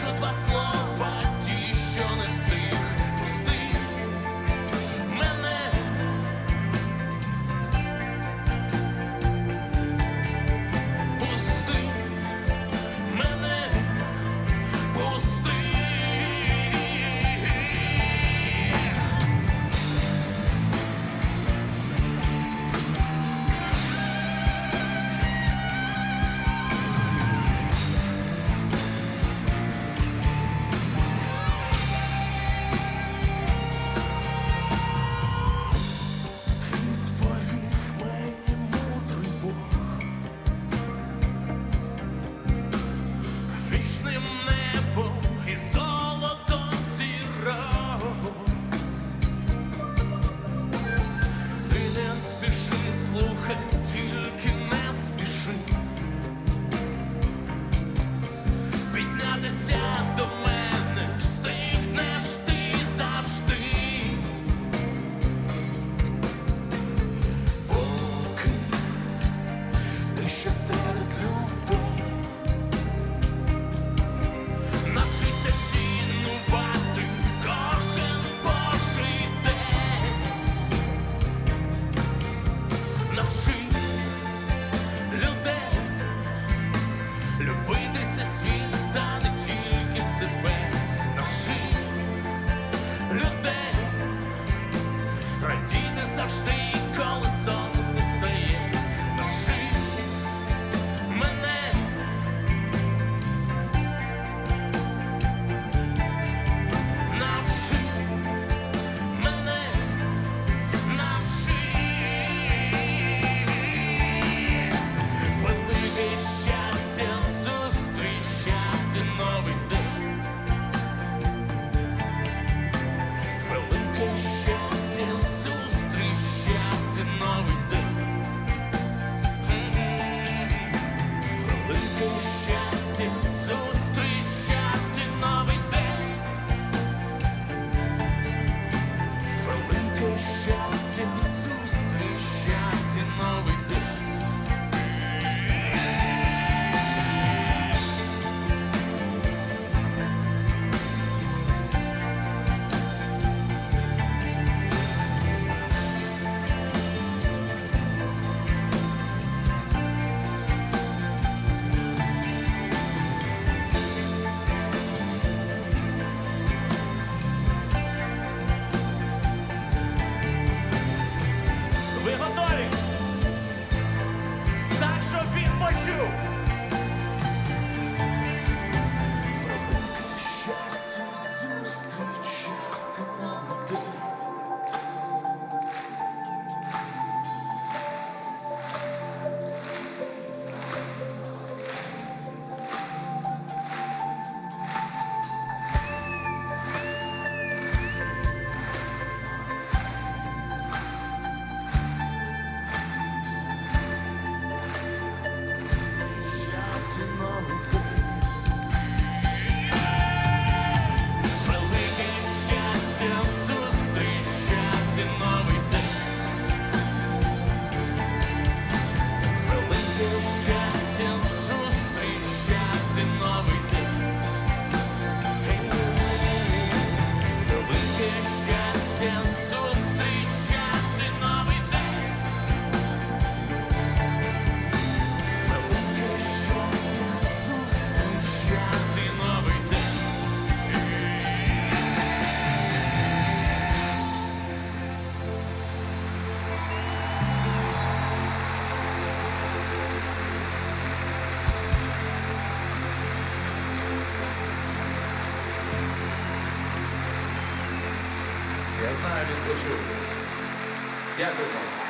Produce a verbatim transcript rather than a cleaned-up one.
скажу два слова, ті, що не встиг. Пусти мене, пусти мене, пусти. Вічним небом і золотом зірок ти не спіши, слухай, тільки не спіши піднятися до мене, встигнеш ти завжди, поки ти ще серед людей. Навчися цінувати кожен божий день. Навчи людей любити цей світ, та не тільки себе. Навчи людей радіти завжди, коли сонце стає. Навчи мене зустрічати новий день. Велике щастя зустрічати новий день. Велике щастя зустрічати новий день. Велике щастя зустрічати новий день. Ви готові? Так, щоб він почув. Велике щастя зустрічати новий день. Я знаю, він почув. Дякую вам.